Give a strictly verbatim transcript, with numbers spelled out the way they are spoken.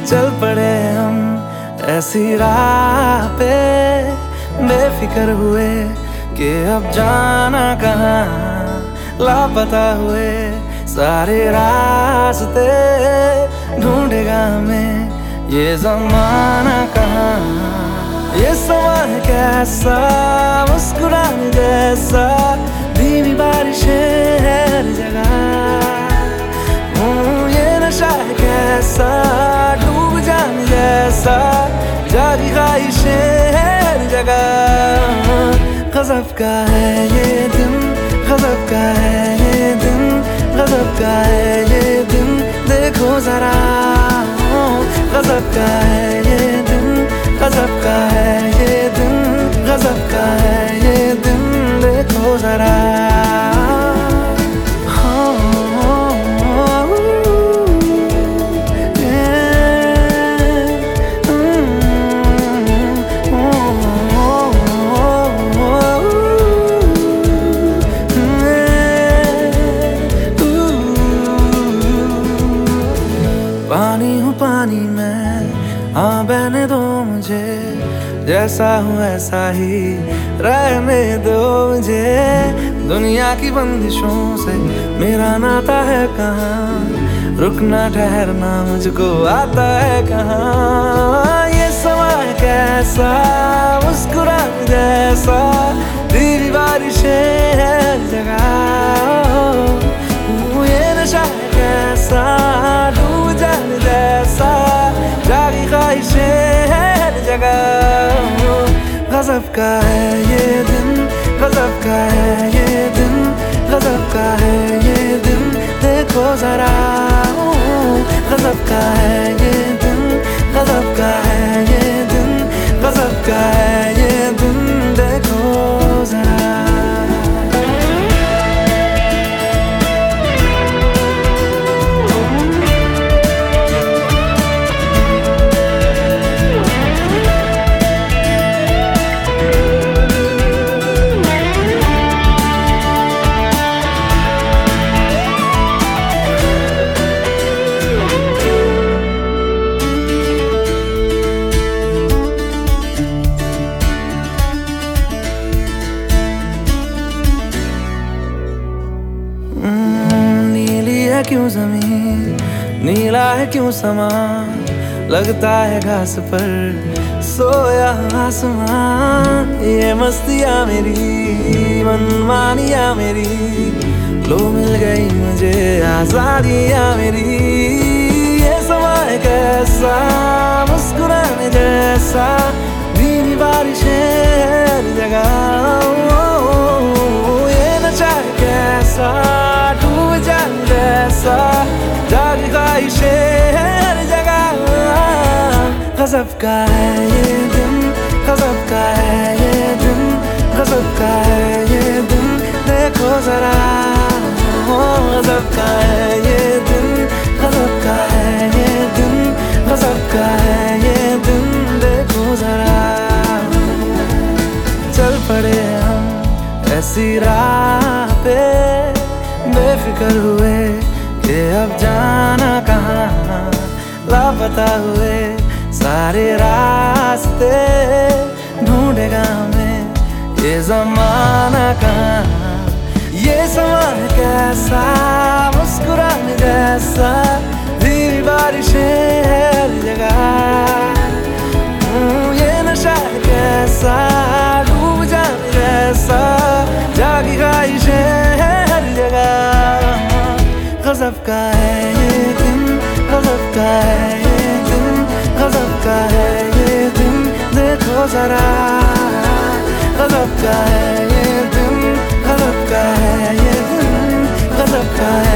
चल पड़े हम ऐसी राह पे, बेफिक्र हुए कि अब जाना कहाँ, लापता हुए सारे रास्ते, ढूंढेगा हमें ये ज़माना कहाँ। ये समा है कैसा, मुस्कुराने जैसा, धीमी बारिशें हर जगह। ये नशा है कैसा, डूब जाने जैसा, जागी ख्वाहिशें हर जगह। गज़ब का है ये दिन, गज़ब का है ये दिन, गज़ब का है ये दिन, देखो जरा। गज़ब का है ये दिन, गज़ब का है ये दिन, गज़ब का है ये दिन, देखो जरा। पानी हूँ पानी में, हाँ बहने दो मुझे, जैसा हूँ ऐसा ही रहने दो मुझे। दुनिया की बंदिशों से मेरा नाता है कहाँ, रुकना ठहरना मुझको आता है कहाँ। ये समा है कैसा, मुस्कुराने जैसा, धीमी बारिशें हर जगह। ये नशा है कैसा, डूब जाने जैसा, जागी ख्वाहिशें हर जगह। गज़ब का है ये दिन, गज़ब का है ये दिन, गज़ब का है ये दिन, देखो जरा। गज़ब का है ये दिन, गज़ब का है ये दिन, गज़ब का है ये दिन, देखो जरा। क्यों ज़मीन, नीला है क्यों समा, लगता है घास पर सोया आसमान। ये मस्तियाँ मेरी, मनमानियाँ मेरी, लो मिल गई मुझे आज़ादियाँ मेरी। ये समा है कैसा, मुस्कुराने जैसा, धीमी बारिशें हर जगह। ये नशा है कैसा, डूब जाने जैसा, जागी ख्वाहिशें हर जगह। गज़ब का है ये दिन, गज़ब का है ये दिन, गज़ब का है ये दिन, देखो जरा। गज़ब का है ये दिन, गज़ब का है ये दिन, गज़ब का है ये दिन, देखो जरा। चल पड़े हम ऐसी राह पे, बेफिक्र हुए कि अब जाना कहाँ, लापता हुए सारे रास्ते, ढूंढेगा हमें ये ज़माना कहाँ। ये समा है कैसा, मुस्कुराने जैसा, धीमी बारिशें हर जगह। ये नशा है कैसा, डूब जाने जैसा, जागी ख्वाहिशें हर जगह। गज़ब का है ये दिन, गज़ब का है ये दिन, गज़ब का है ये दिन, देखो जरा। गज़ब का है ये दिन, गज़ब का है ये दिन, गज़ब का है